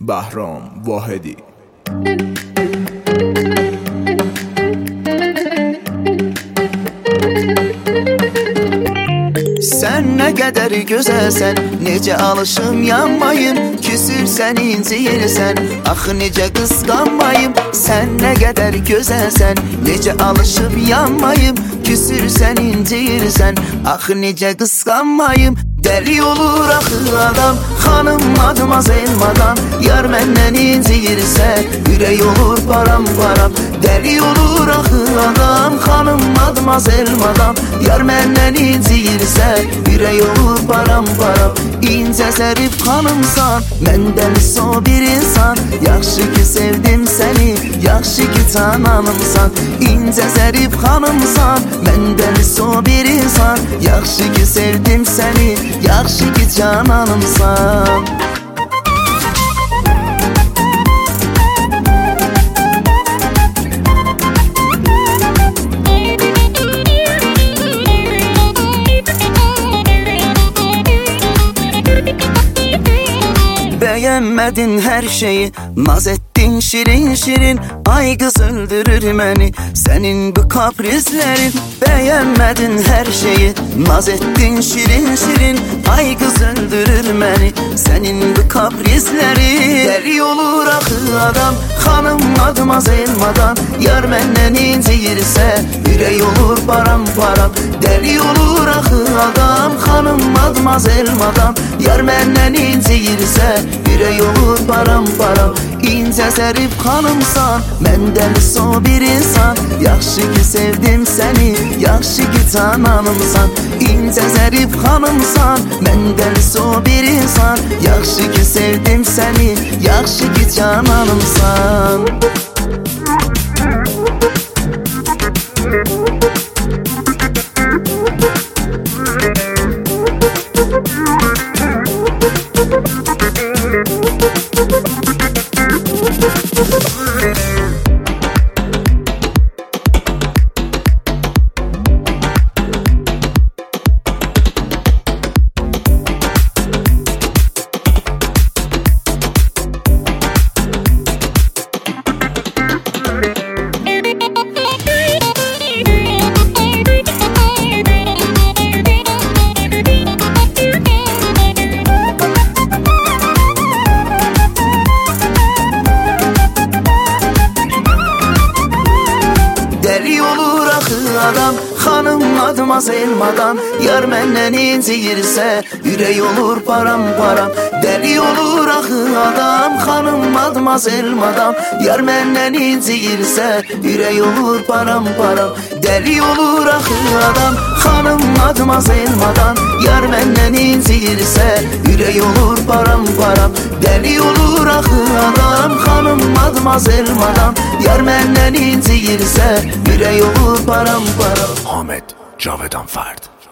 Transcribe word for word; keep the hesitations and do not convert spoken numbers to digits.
بهرام واحدی. Sən nə qədər gözəlsən, necə alışım yanmayım. Küsürsən, inciyirsən, axı necə qısqanmayım. Sən nə qədər gözəlsən, necə alışım yanmayım. Küsürsən, inciyirsən, axı necə qısqanmayım. Dəli olur axı adam, xanım madmazel madam. Yar məndən inciyirsə, ürək olur param param. Dəli olur axı adam, xanım madmazel madam. Yar məndən inciyirsə, ürək olur param param. İncə zərif xanımsan, məndən so bir insan. Yaxşı ki sevdim səni, yaxşı ki cananımsan. İncə zərif xanımsan, məndən so bir insan. Yaxşı ki sevdim səni, yaxşı ki cananımsan. Bəyənmədin hər şeyi, naz etdin şirin şirin. Ay qız öldürür məni, sənin bu kaprizlərin. Bəyənmədin hər şeyi, naz etdin şirin şirin. Ay qız öldürür məni, sənin bu kaprizlərin. Dəli olur axı adam, xanım madmazel madam. Yar məndən inciyirsə, ürək olur param param. Dəli olur axı adam, xanım madmazel madam. Yar məndən inciyirsə, ürək olur param param. İncə zərif xanımsan, məndən so bir insan. Yaxşı ki sevdim səni, yaxşı ki cananımsan. İncə zərif xanımsan, məndən so bir insan. Yaxşı ki sevdim səni, yaxşı ki cananımsan. Dəli olur axı adam, xanım madmazel madam. Yar məndən inciyirsə, ürək olur param param. Dəli olur axı adam, xanım madmazel madam. Yar məndən inciyirsə, ürək olur param param. Dəli olur axı adam, xanım madmazel madam. Yar məndən inciyirsə, ürək olur param param. Dəli olur axı adam, xanım madmazel madam. Yar məndən inciyirsə, ürək olur param param. Ahmet Cavedan Ferd.